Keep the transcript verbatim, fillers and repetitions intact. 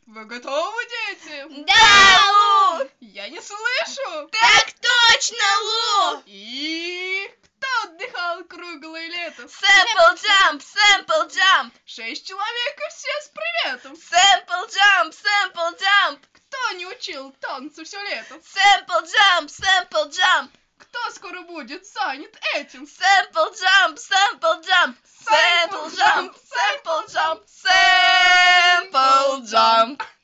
Вы готовы, дети? Да, Лу! Я не слышу. Так точно, Лу! И кто отдыхал круглое лето? Сэмпл джамп, сэмпл джамп! Шесть человек и все с приветом. Сэмпл джамп, сэмпл джамп! Кто не учил танцы все лето? Сэмпл джамп, сэмпл джамп! Кто скоро будет занят этим? Сэмпл джамп, сэмпл джамп! Сэмпл джамп, сэмпл джамп, сэмпл джамп!